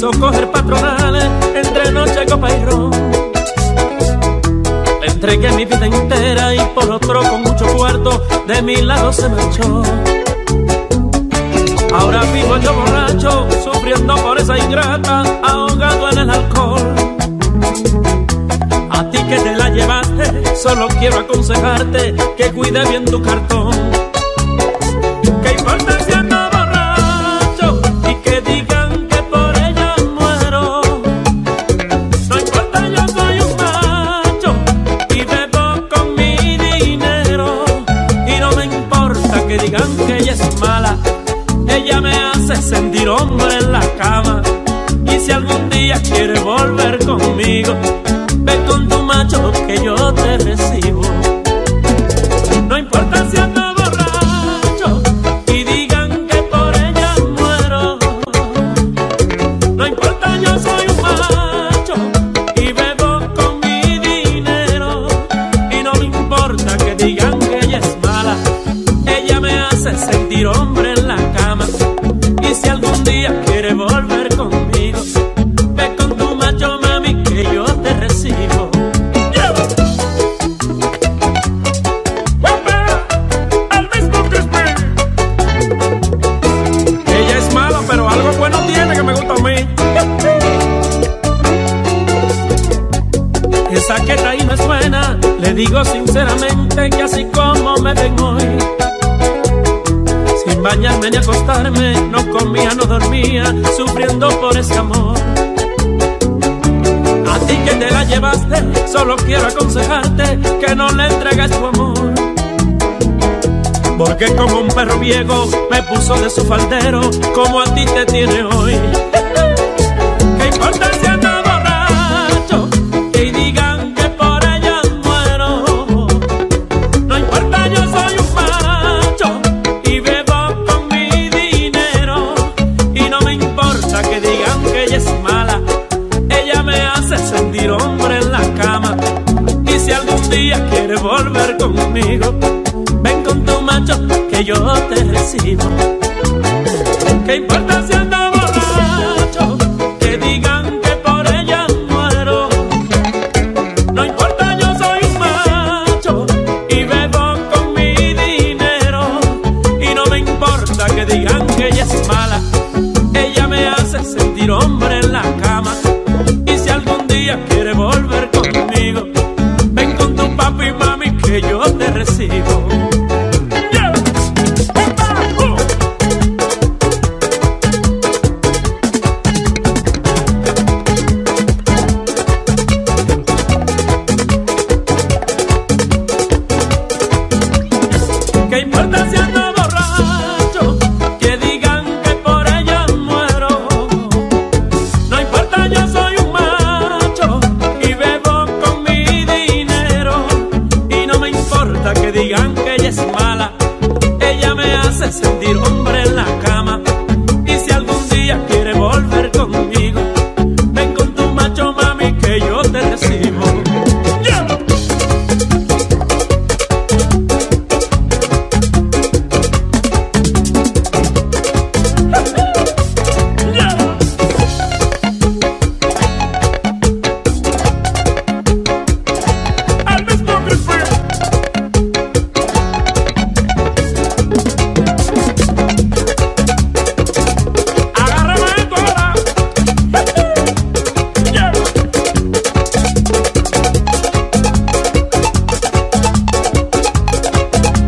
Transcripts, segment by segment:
quiso coger patronales entre noche, copa y ron. Le entregué mi vida entera y por otro con mucho cuarto de mi lado se marchó. Ahora vivo yo borracho, sufriendo por esa ingrata, ahogado en el alcohol. A ti que te la llevaste, solo quiero aconsejarte que cuide bien tu cartón. ¿Qué importa si ando borracho y que digan que por ella muero? No importa, yo soy un macho y bebo con mi dinero. Y no me importa que digan que ella es mala, ella me hace sentir hombre en la cama. Y si algún día quiere volver conmigo, ve con tu macho que yo te recibo. No importa si ando borracho y digan que por ella muero. No importa, yo soy un macho y bebo con mi dinero. Y no me importa que digan que ella es mala, ella me hace sentir hombre en la cama. Y si algún día quiere volver conmigo, ve con tu macho, mami, que yo te recibo. Ella es mala, pero algo bueno tiene que me gusta a mí. Esa que está ahí no es buena, le digo sinceramente que así como me ven hoy, sin bañarme ni acostarme, no comía, no dormía, sufriendo por ese amor. A ti que te la llevaste, solo quiero aconsejarte que no le entregues tu amor. Porque como un perro viejo me puso de su faldero, como a ti te tiene hoy. ¿Qué importa si ando borracho y digan que por ella muero? No importa, yo soy un macho y bebo con mi dinero. Y no me importa que digan que ella es mala, ella me hace sentir hombre en la cama. Y si algún día quiere volver conmigo, ven con tu macho que yo te recibo. ¿Qué importa si ando borracho? Que digan que por ella muero. No importa, yo soy un macho y bebo con mi dinero. Y no me importa que digan que ella es mala, ella me hace sentir hombre en la cama. Y si algún día quiere volver conmigo, ven con tu papi y mami que yo te recibo. ¿Qué importa si ando borracho? Que digan que por ella muero. No importa, yo soy un macho y bebo con mi dinero. Y no me importa que digan que ella es mala, ella me hace sentir hombre en la cama. Y si algún día quiere volver conmigo, ven con tu macho, mami, que yo te recibo.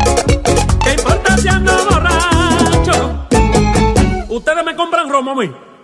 ¿Ustedes me compran romo a mí?